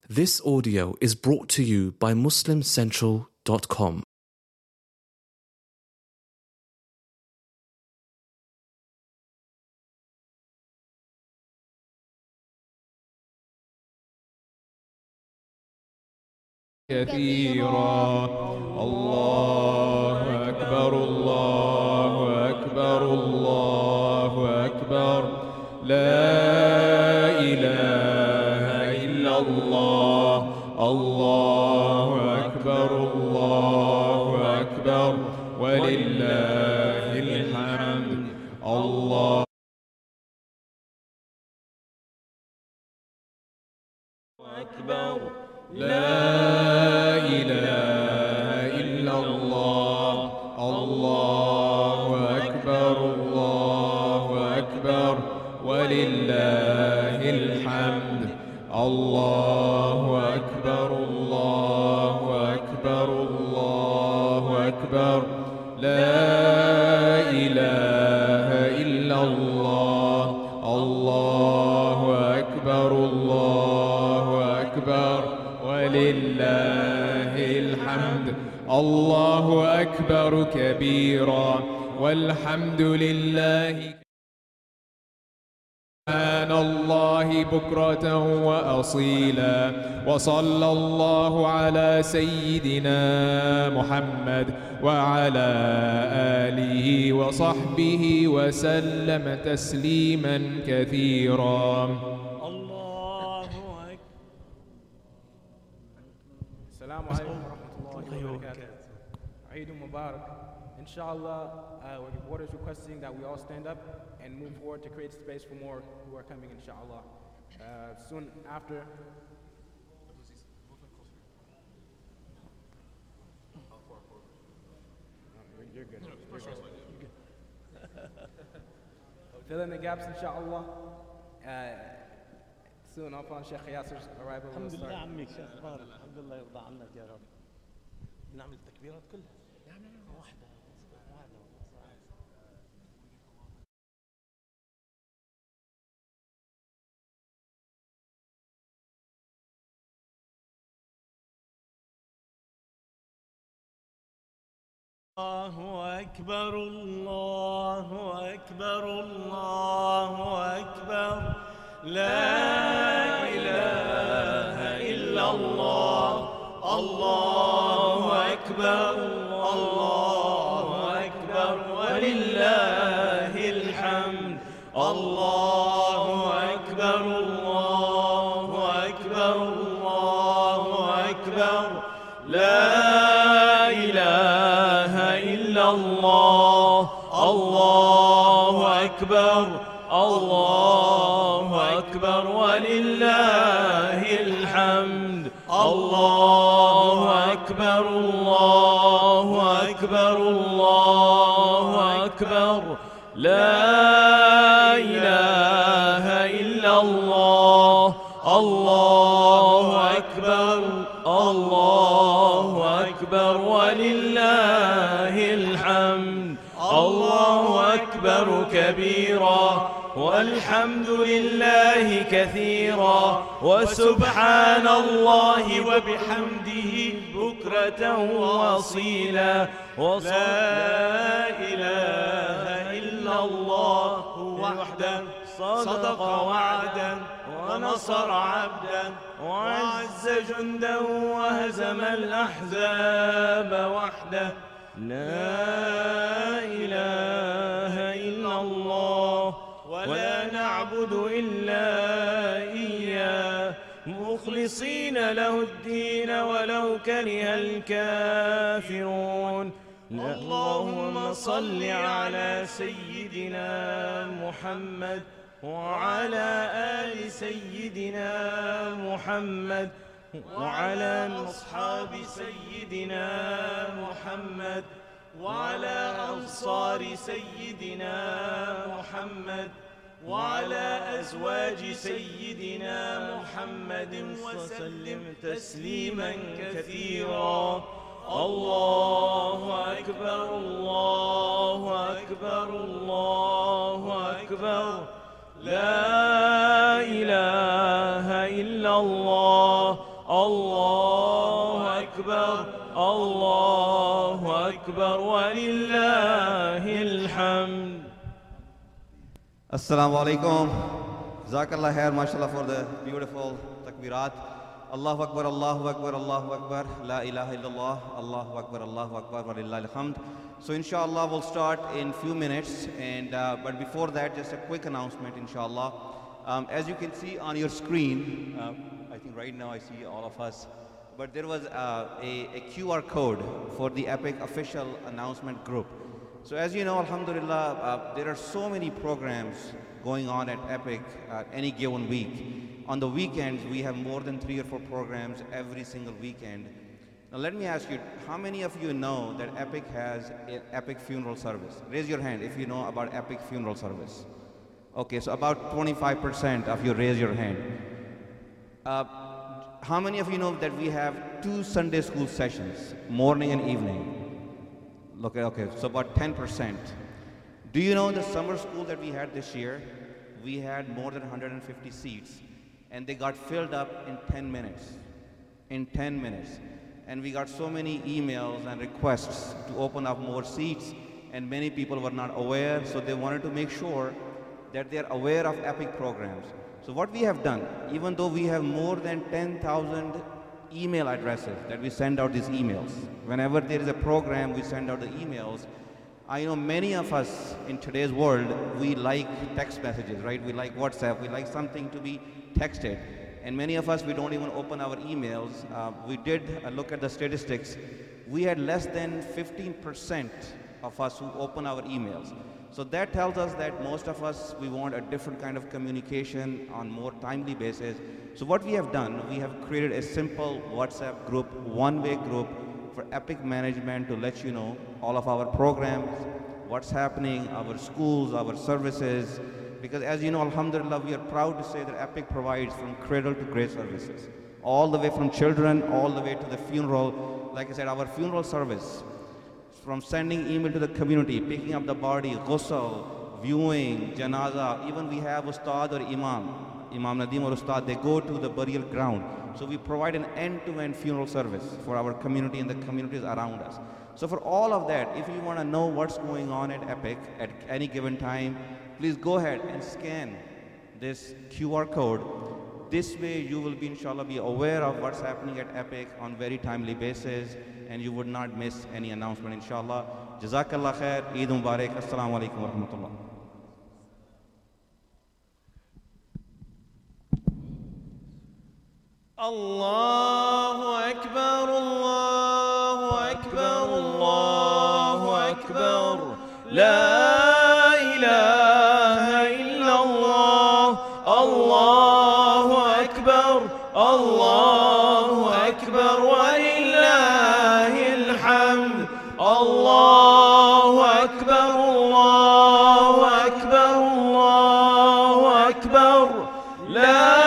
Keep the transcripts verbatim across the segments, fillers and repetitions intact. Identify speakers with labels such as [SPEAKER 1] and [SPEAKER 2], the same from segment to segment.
[SPEAKER 1] This audio is brought to you by Muslim Central dot com.
[SPEAKER 2] كثيرا الله أكبر الله أكبر الله أكبر لا إله إلا الله الله أكبر الله أكبر ولله الحمد الله أكبر لا إله إلا الله الله أكبر الله أكبر ولله الحمد الله أكبر الله أكبر الله أكبر لا إله إلا الله الله أكبر الله أكبر ولله الحمد الله أكبر كبيرا والحمد لله سبحان الله بكرة وأصيلا وصلى الله على سيدنا محمد وعلى آله وصحبه وسلم تسليما كثيرا.
[SPEAKER 3] السلام عليكم ورحمة الله وبركاته. Eid Mubarak. Inshallah, uh, the board is requesting that we all stand up and move forward to create space for more who are coming, inshallah. Uh, soon after. You're good. You're good. Fill in the gaps, inshallah. Uh, soon upon Sheikh Yasser's arrival.
[SPEAKER 4] الحمد لله عمك شو اخبارك؟ الحمد لله يرضى عنك يا رب. نعمل التكبيرات كلها؟ نعم نعم واحدة واحدة. الله أكبر الله أكبر الله أكبر لا إله إلا الله الله أكبر الله أكبر ولله الحمد الله أكبر الله أكبر الله أكبر لا إله إلا الله الله أكبر الله أكبر ولله الحمد الله أكبر الله أكبر الله أكبر لا إله إلا الله الله أكبر الله أكبر ولله الحمد الله أكبر كبيرا والحمد لله كثيرا وسبحان الله وبحمده بكرة وأصيلا ولا إله إلا الله وحده صدق وعدا ونصر عبدا وعز جندا وهزم الأحزاب وحده لا إله إلا الله ولا نعبد إلا إياه مخلصين له الدين ولو كره الكافرون. اللهم صل على سيدنا محمد وعلى آل سيدنا محمد وعلى أصحاب سيدنا محمد وعلى أنصار سيدنا محمد وعلى أزواج سيدنا محمد وسلم تسليما كثيرا. الله أكبر الله أكبر الله أكبر لا إله إلا الله
[SPEAKER 5] الله أكبر الله أكبر ولله الحمد.
[SPEAKER 6] Assalamu alaikum. Jazakallah khair, mashallah, for the beautiful takbirat. Allahu Akbar, Allahu Akbar, Allahu Akbar, La ilaha illallah, Allahu Akbar, Allahu Akbar, wa lillahi alhamd. So inshallah we'll start in few minutes, and uh, but before that, just a quick announcement, inshallah. Um, as you can see on your screen, uh, I think right now I see all of us, but there was uh, a, a Q R code for the Epic official announcement group. So as you know, alhamdulillah, uh, there are so many programs going on at Epic uh, any given week. On the weekends, we have more than three or four programs every single weekend. Now let me ask you, how many of you know that Epic has an Epic funeral service? Raise your hand if you know about Epic funeral service. Okay, so about twenty-five percent of you raise your hand. Uh, how many of you know that we have two Sunday school sessions, morning and evening? Look, okay, so about ten percent. Do you know the summer school that we had this year? We had more than one hundred fifty seats, and they got filled up in ten minutes. In ten minutes. And we got so many emails and requests to open up more seats, and many people were not aware, so they wanted to make sure that they're aware of Epic programs. So what we have done, even though we have more than ten thousand email addresses that we send out these emails, whenever there is a program, we send out the emails. I know many of us in today's world, we like text messages, right? We like WhatsApp, we like something to be texted. And many of us, we don't even open our emails. Uh, we did uh, look at the statistics. We had less than fifteen percent of us who open our emails. So that tells us that most of us, we want a different kind of communication on more timely basis. So what we have done, we have created a simple WhatsApp group, one-way group for Epic management to let you know all of our programs, what's happening, our schools, our services. Because as you know, alhamdulillah, we are proud to say that Epic provides from cradle to grave services. All the way from children, all the way to the funeral. Like I said, our funeral service, from sending email to the community, picking up the body, ghusl, viewing, janaza, even we have ustad or imam, Imam Nadim or ustad, they go to the burial ground. So we provide an end-to-end funeral service for our community and the communities around us. So for all of that, if you want to know what's going on at Epic at any given time, please go ahead and scan this Q R code. This way you will be, inshallah, be aware of what's happening at Epic on very timely basis, and you would not miss any announcement, inshallah. Jazakallah khair, Eid Mubarak, Assalamu alaikum wa rahmatullah.
[SPEAKER 5] الله أكبر الله أكبر الله أكبر لا إله إلا الله الله أكبر الله أكبر ولله الحمد الله أكبر الله أكبر الله أكبر لا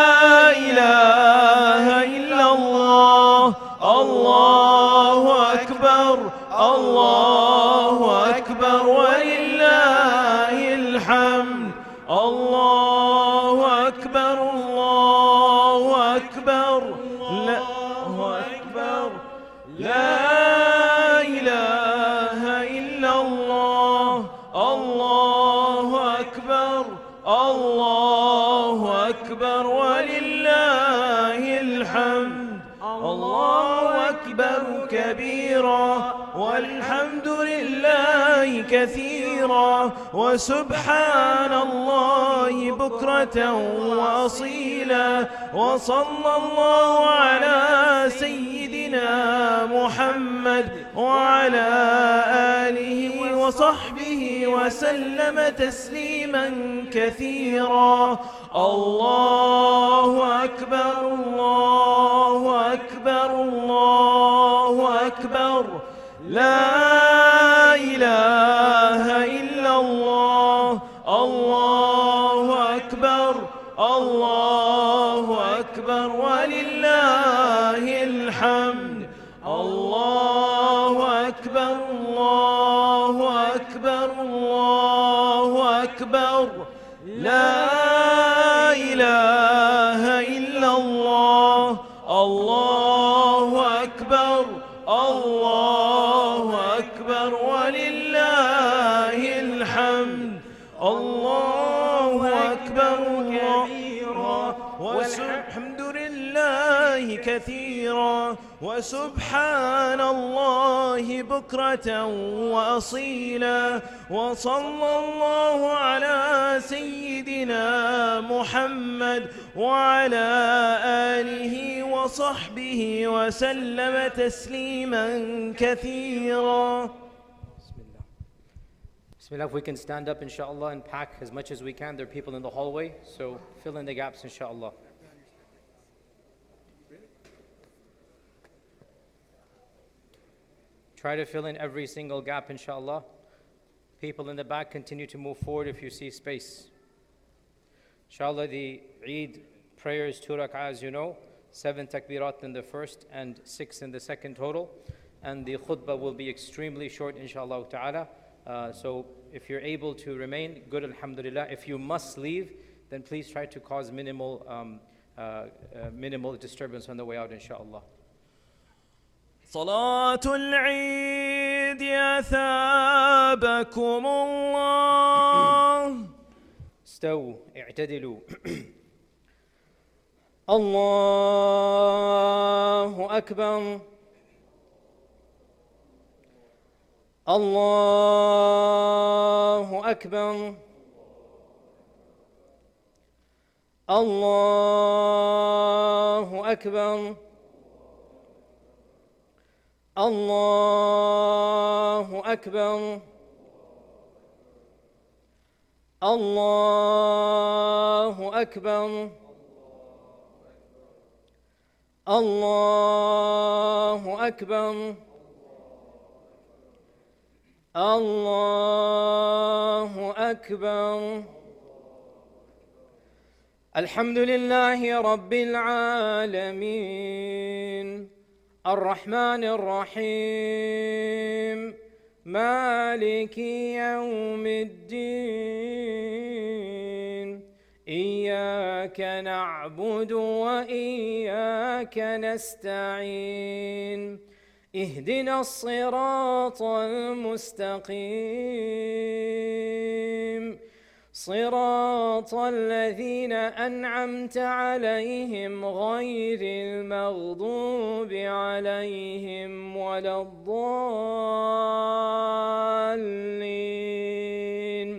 [SPEAKER 5] الله أكبر الله أكبر ولله الحمد الله أكبر الله أكبر الله أكبر لا إله إلا الله الله أكبر الله أكبر ولله الحمد الله أكبر كبيرا والحمد لله كثيرا وسبحان الله بكرة وأصيلا وصلى الله على سيدنا محمد وعلى آله وصحبه وسلم تسليما كثيرا الله أكبر الله أكبر الله أكبر لا إله إلا الله الله أكبر الله أكبر ولله الحمد الله أكبر الله أكبر الله أكبر لا إله إلا الله الله أكبر الله أكبر ولله الحمد. الله أكبر كبيرا والحمد لله كثيرا وسبحان الله بكرة وأصيلا. وصلى الله على سيدنا محمد وعلى آله وصحبه وسلم تسليما كثيرا.
[SPEAKER 7] Bismillah, if we can stand up inshallah and pack as much as we can. There are people in the hallway, so fill in the gaps inshallah. Try to fill in every single gap inshallah. People in the back, continue to move forward if you see space. Inshallah, the Eid prayer is two rak'ah, as you know, seven takbirat in the first and six in the second total. And the khutbah will be extremely short inshallah ta'ala. Uh, so if you're able to remain, good, alhamdulillah. If you must leave, then please try to cause minimal, um, uh, uh, minimal disturbance on the way out, inshallah.
[SPEAKER 5] صلاة العيد يا ثابكم الله.
[SPEAKER 7] استووا اعتدلوا. الله أكبر. الله أكبر. الله أكبر. الله أكبر. الله أكبر. الله أكبر. الله أكبر. الحمد لله رب العالمين الرحمن الرحيم مالك يوم الدين إياك نعبد وإياك نستعين اهدنا الصراط المستقيم صراط الذين أنعمت عليهم غير المغضوب عليهم ولا الضالين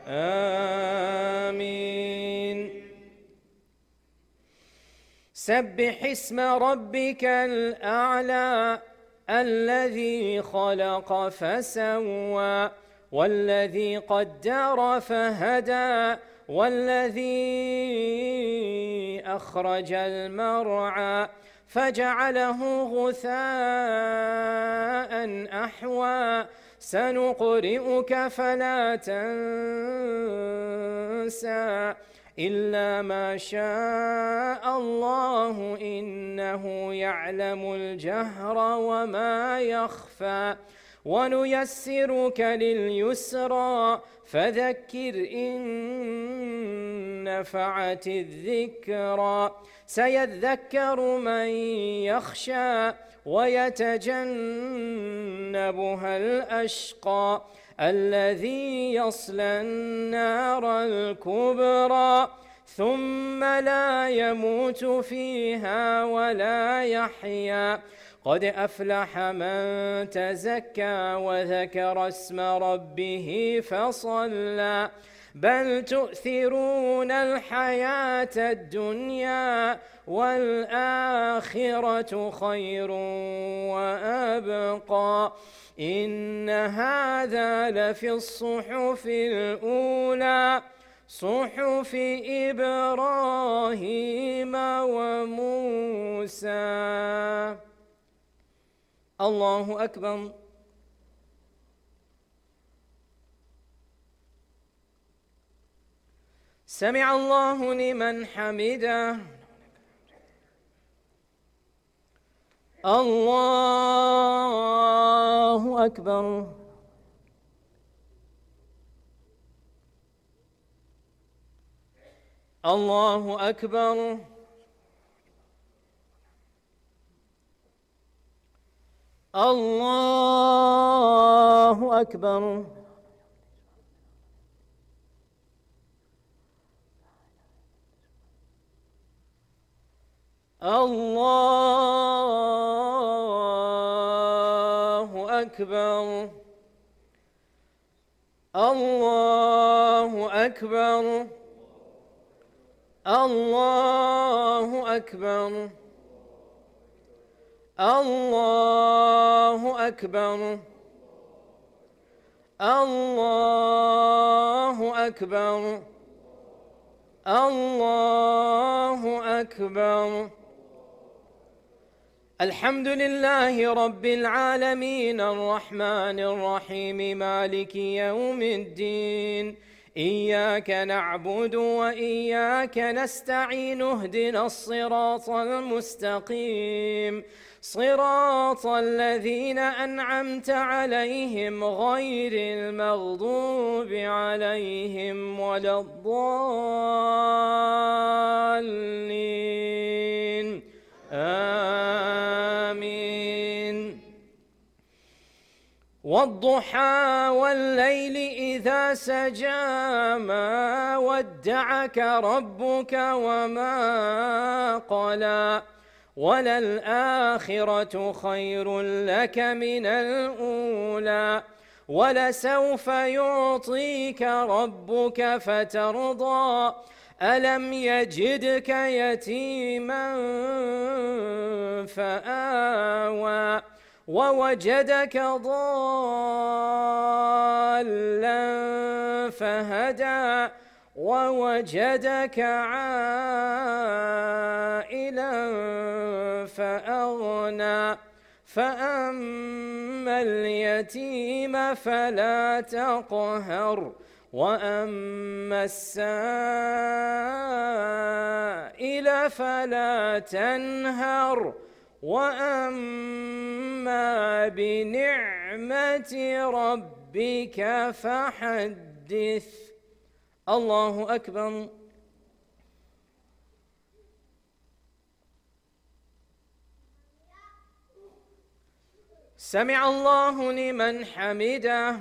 [SPEAKER 7] آمين. سبح اسم ربك الأعلى الذي خلق فسوى والذي قدر فهدى والذي أخرج المرعى فجعله غثاء أحوى سنقرئك فلا تنسى إلا ما شاء الله إنه يعلم الجهر وما يخفى ونيسرك لليسرى فذكر إن نفعت الذكرى سيذكر من يخشى ويتجنبها الأشقى الذي يصلى النار الكبرى ثم لا يموت فيها ولا يحيا قد أفلح من تزكى وذكر اسم ربه فصلى بل تؤثرون الحياة الدنيا والآخرة خير وأبقى إن هذا لفي الصحف الأولى صحف إبراهيم وموسى. الله أكبر. سمع الله لمن حمده. الله أكبر. الله أكبر. الله أكبر. الله أكبر. الله أكبر. الله أكبر. الله أكبر. الله أكبر. الله أكبر. الحمد لله رب العالمين الرحمن الرحيم مالك يوم الدين إياك نعبد وإياك نستعين اهدنا الصراط المستقيم صراط الذين أنعمت عليهم غير المغضوب عليهم ولا الضالين آمين. والضحى والليل إذا سجى ما ودعك ربك وما قلى وللآخرة خير لك من الأولى ولسوف يعطيك ربك فترضى ألم يجدك يتيما فآوى ووجدك ضالا فهدى ووجدك عائلا فأغنى فأما اليتيم فلا تقهر وأما السائل فلا تنهر وأما بنعمة ربك فحدث. الله أكبر. سمع الله لمن حمده.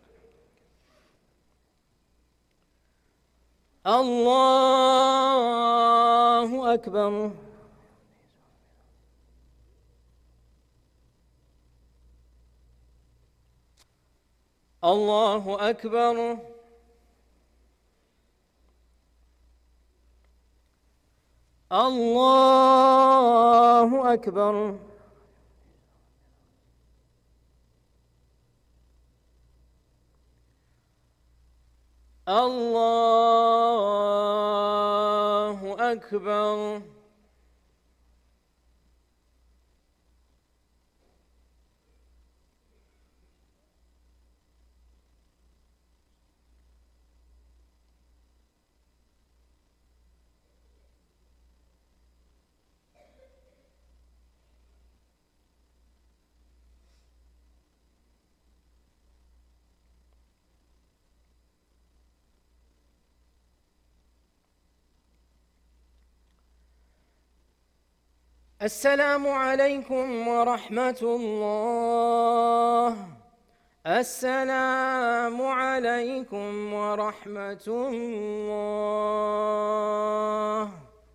[SPEAKER 7] الله أكبر. الله أكبر. الله أكبر. الله أكبر. السلام عليكم ورحمة الله. السلام عليكم ورحمة الله.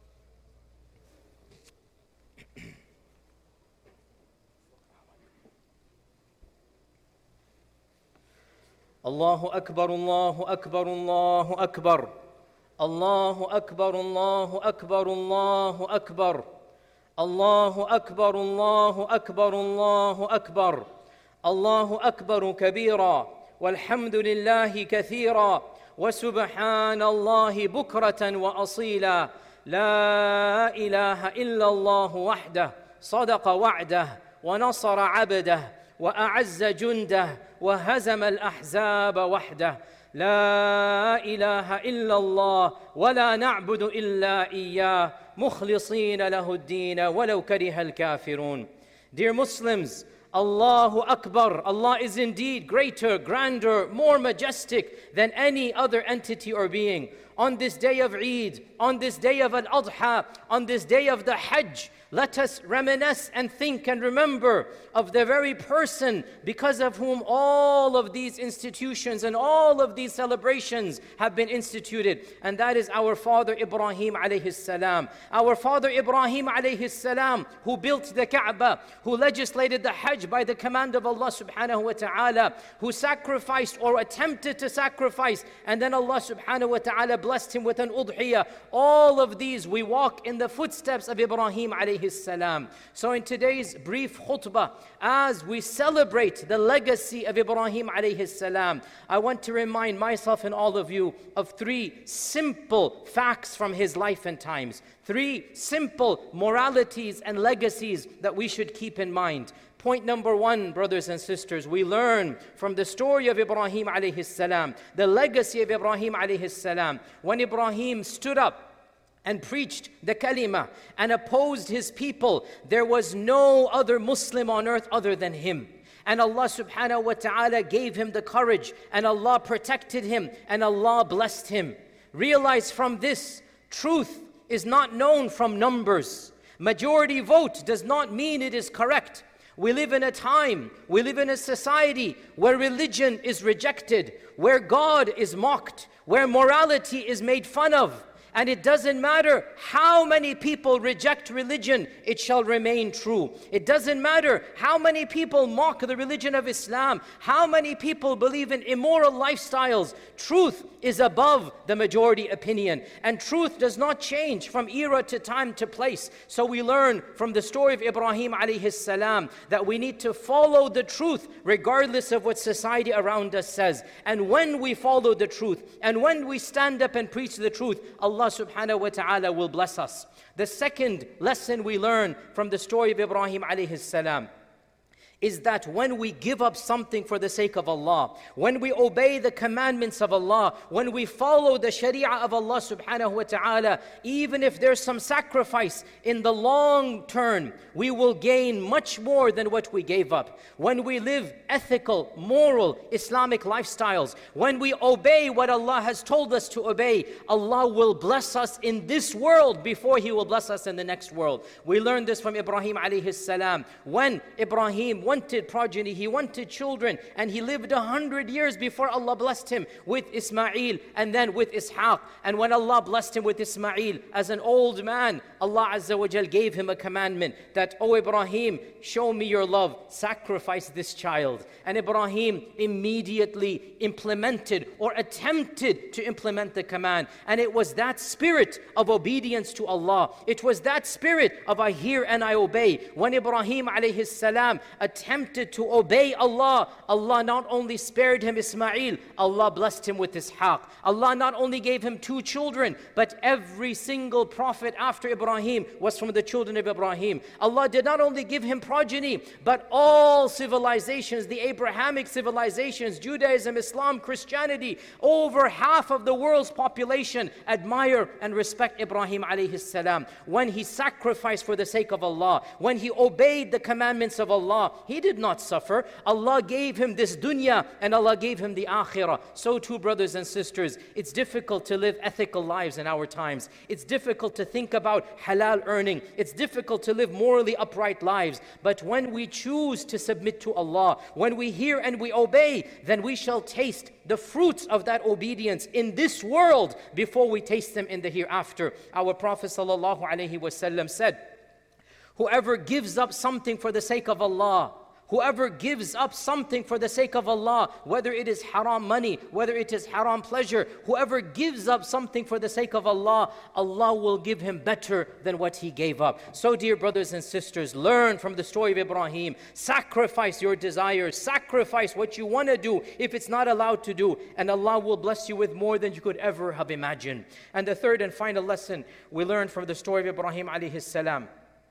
[SPEAKER 7] الله أكبر. الله أكبر. الله أكبر. الله أكبر. الله أكبر. الله أكبر. الله أكبر. الله أكبر. الله أكبر. الله أكبر كبيرا والحمد لله كثيرا وسبحان الله بكرة وأصيلا. لا إله إلا الله وحده صدق وعده ونصر عبده وأعز جنده وهزم الأحزاب وحده. لا إله إلا الله ولا نعبد إلا إياه مخلصين له الدين ولو كره الكافرون. Dear Muslims, Allahu Akbar. Allah is indeed greater, grander, more majestic than any other entity or being. on this day of Eid, on this day of Al-Adha, on this day of the Hajj, let us reminisce and think and remember of the very person because of whom all of these institutions and all of these celebrations have been instituted. And that is our father Ibrahim alayhi salam. Our father Ibrahim alayhi salam, who built the Kaaba, who legislated the Hajj by the command of Allah subhanahu wa ta'ala, who sacrificed or attempted to sacrifice, and then Allah subhanahu wa ta'ala blessed him with an udhiyah. All of these, we walk in the footsteps of Ibrahim alayhi salam. So in today's brief khutbah, as we celebrate the legacy of Ibrahim alayhi salam, I want to remind myself and all of you of three simple facts from his life and times. Three simple moralities and legacies that we should keep in mind. Point number one, brothers and sisters, we learn from the story of Ibrahim alayhi salam, the legacy of Ibrahim alayhi salam. When Ibrahim stood up and preached the kalima and opposed his people, there was no other Muslim on earth other than him. And Allah subhanahu wa ta'ala gave him the courage, and Allah protected him, and Allah blessed him. Realize from this, truth is not known from numbers. Majority vote does not mean it is correct. We live in a time, we live in a society where religion is rejected, where God is mocked, where morality is made fun of. And it doesn't matter how many people reject religion, it shall remain true. It doesn't matter how many people mock the religion of Islam, how many people believe in immoral lifestyles. Truth is above the majority opinion. And truth does not change from era to time to place. So we learn from the story of Ibrahim alayhi salam that we need to follow the truth regardless of what society around us says. And when we follow the truth, and when we stand up and preach the truth, Allah Allah subhanahu wa ta'ala will bless us. The second lesson we learn from the story of Ibrahim alayhi salam is that when we give up something for the sake of Allah, when we obey the commandments of Allah, when we follow the sharia of Allah subhanahu wa ta'ala, even if there's some sacrifice, in the long term, we will gain much more than what we gave up. When we live ethical, moral, Islamic lifestyles, when we obey what Allah has told us to obey, Allah will bless us in this world before He will bless us in the next world. We learned this from Ibrahim alayhi salam. When Ibrahim wanted progeny, he wanted children, and he lived a hundred years before Allah blessed him with Ismail and then with Ishaq. And when Allah blessed him with Ismail as an old man, Allah Azza wa Jal gave him a commandment that, "O Ibrahim, show me your love, sacrifice this child." And Ibrahim immediately implemented or attempted to implement the command. And it was that spirit of obedience to Allah, it was that spirit of I hear and I obey. When Ibrahim alayhi salam attempted to obey Allah, Allah not only spared him Ismail, Allah blessed him with Ishaq. Allah not only gave him two children, but every single prophet after Ibrahim was from the children of Ibrahim. Allah did not only give him progeny, but all civilizations, the Abrahamic civilizations, Judaism, Islam, Christianity, over half of the world's population admire and respect Ibrahim alayhi salam. When he sacrificed for the sake of Allah, when he obeyed the commandments of Allah, he did not suffer. Allah gave him this dunya and Allah gave him the akhirah. So too, brothers and sisters, it's difficult to live ethical lives in our times. It's difficult to think about halal earning. It's difficult to live morally upright lives. But when we choose to submit to Allah, when we hear and we obey, then we shall taste the fruits of that obedience in this world before we taste them in the hereafter. Our Prophet sallallahu alaihi wasallam said, "Whoever gives up something for the sake of Allah, whoever gives up something for the sake of Allah, whether it is haram money, whether it is haram pleasure, whoever gives up something for the sake of Allah, Allah will give him better than what he gave up." So dear brothers and sisters, learn from the story of Ibrahim. Sacrifice your desires, sacrifice what you want to do if it's not allowed to do, and Allah will bless you with more than you could ever have imagined. And the third and final lesson we learn from the story of Ibrahim alayhi salam,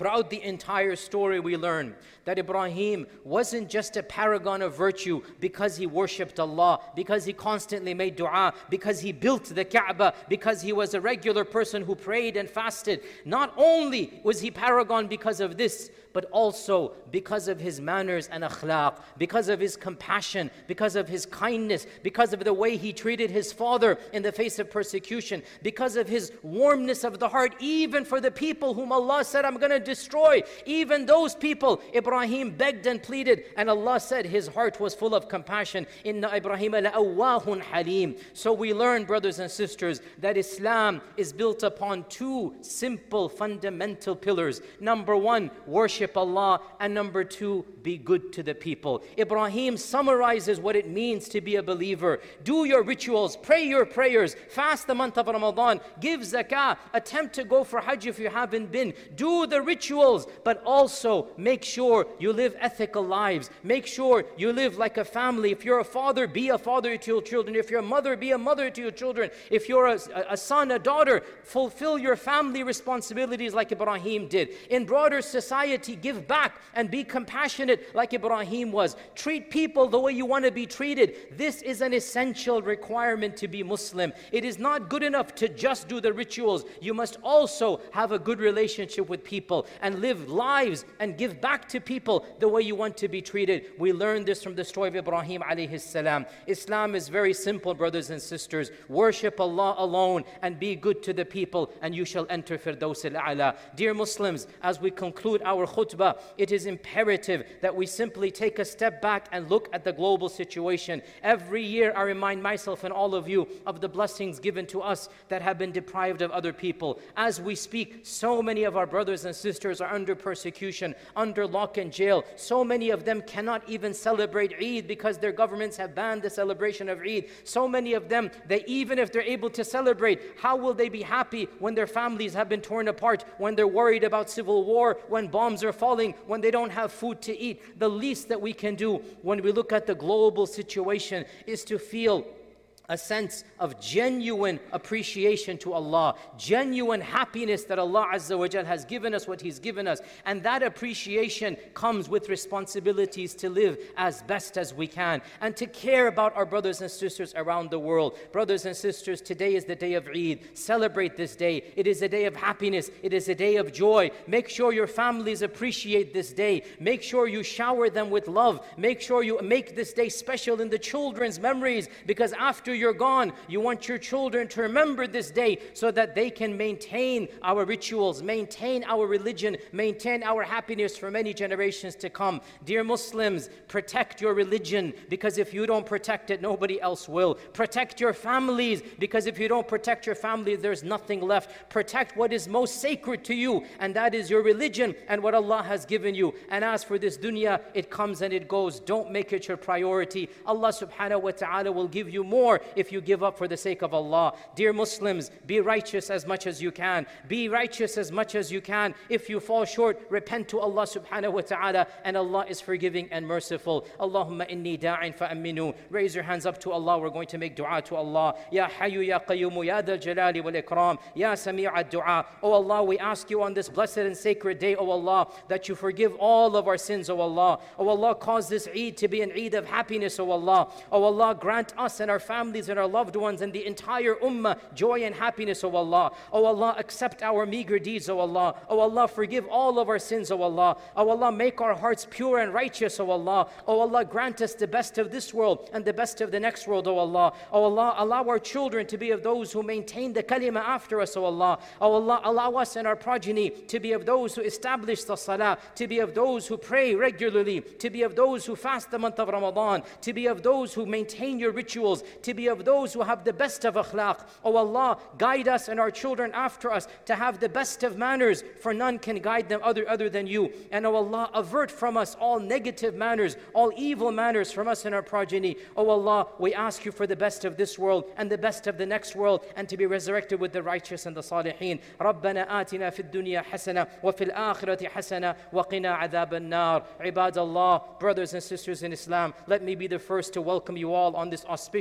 [SPEAKER 7] Throughout the entire story, we learn that Ibrahim wasn't just a paragon of virtue because he worshipped Allah, because he constantly made dua, because he built the Kaaba, because he was a regular person who prayed and fasted. Not only was he paragon because of this, but also because of his manners and akhlaq, because of his compassion, because of his kindness, because of the way he treated his father in the face of persecution, because of his warmness of the heart, even for the people whom Allah said, I'm going to destroy. Even those people, Ibrahim begged and pleaded, and Allah said his heart was full of compassion. Inna Ibrahim la'awwahun halim. So we learn, brothers and sisters, that Islam is built upon two simple fundamental pillars. Number one, worship Allah, and number two, be good to the people. Ibrahim summarizes what it means to be a believer. Do your rituals, pray your prayers, fast the month of Ramadan, give zakah, attempt to go for Hajj if you haven't been. Do the rituals, but also make sure you live ethical lives. Make sure you live like a family. If you're a father, be a father to your children. If you're a mother, be a mother to your children. If you're a, a son, a daughter, fulfill your family responsibilities like Ibrahim did. In broader society, give back and be compassionate like Ibrahim was. Treat people the way you want to be treated. This is an essential requirement to be Muslim. It is not good enough to just do the rituals. You must also have a good relationship with people and live lives and give back to people the way you want to be treated. We learn this from the story of Ibrahim alayhi salam. Islam is very simple, brothers and sisters. Worship Allah alone and be good to the people, and you shall enter Firdaus al-A'la. Dear Muslims, as we conclude our khutbah, it is imperative that we simply take a step back and look at the global situation. Every year I remind myself and all of you of the blessings given to us that have been deprived of other people. As we speak, so many of our brothers and sisters are under persecution, under lock and jail. So many of them cannot even celebrate Eid because their governments have banned the celebration of Eid. So many of them, they even if they're able to celebrate, how will they be happy when their families have been torn apart, when they're worried about civil war, when bombs are falling, when they don't have food to eat? The least that we can do when we look at the global situation is to feel a sense of genuine appreciation to Allah, genuine happiness that Allah Azza wa Jal has given us what He's given us. And that appreciation comes with responsibilities to live as best as we can and to care about our brothers and sisters around the world. Brothers and sisters, today is the day of Eid. Celebrate this day. It is a day of happiness. It is a day of joy. Make sure your families appreciate this day. Make sure you shower them with love. Make sure you make this day special in the children's memories, because after you're gone, you want your children to remember this day so that they can maintain our rituals, maintain our religion, maintain our happiness for many generations to come. Dear Muslims, protect your religion, because if you don't protect it, nobody else will. Protect your families, because if you don't protect your family, there's nothing left. Protect what is most sacred to you, and that is your religion and what Allah has given you. And as for this dunya, it comes and it goes. Don't make it your priority. Allah subhanahu wa ta'ala will give you more if you give up for the sake of Allah. Dear Muslims, be righteous as much as you can. Be righteous as much as you can. If you fall short, repent to Allah subhanahu wa ta'ala, and Allah is forgiving and merciful. Allahumma inni da'in fa'aminu. Raise your hands up to Allah. We're going to make dua to Allah. Ya Hayyu Ya Qayyumu Ya Dhal Jalali wal Ikram Ya Sami'a Dua. Oh Allah, we ask you on this blessed and sacred day, oh Allah, that you forgive all of our sins, oh Allah. Oh Allah, cause this Eid to be an Eid of happiness, oh Allah. Oh Allah, grant us and our families and our loved ones and the entire ummah joy and happiness, oh Allah. Oh Allah, accept our meager deeds, oh Allah. Oh Allah, forgive all of our sins, oh Allah. Oh Allah, make our hearts pure and righteous, oh Allah. Oh Allah, grant us the best of this world and the best of the next world, oh Allah. Oh Allah, allow our children to be of those who maintain the kalima after us, oh Allah. Oh Allah, allow us and our progeny to be of those who establish the salah, to be of those who pray regularly, to be of those who fast the month of Ramadan, to be of those who maintain your rituals, to be of those who have the best of akhlaq. Oh Allah, guide us and our children after us to have the best of manners, for none can guide them other, other than you. And oh Allah, avert from us all negative manners, all evil manners from us and our progeny. Oh Allah, we ask you for the best of this world and the best of the next world, and to be resurrected with the righteous and the salihin. ربنا آتنا في الدنيا حسنة وفي الآخرة حسنة وقنا عذاب النار. عباد Allah, brothers and sisters in Islam, let me be the first to welcome you all on this auspicious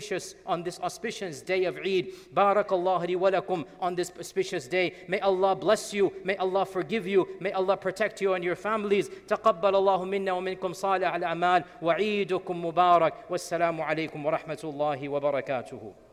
[SPEAKER 7] on this auspicious day of Eid. Barakallahu li wa lakum on this auspicious day. May Allah bless you. May Allah forgive you. May Allah protect you and your families. تقبل الله منا ومنكم صالح الأعمال وعيدكم مبارك والسلام عليكم ورحمة الله وبركاته.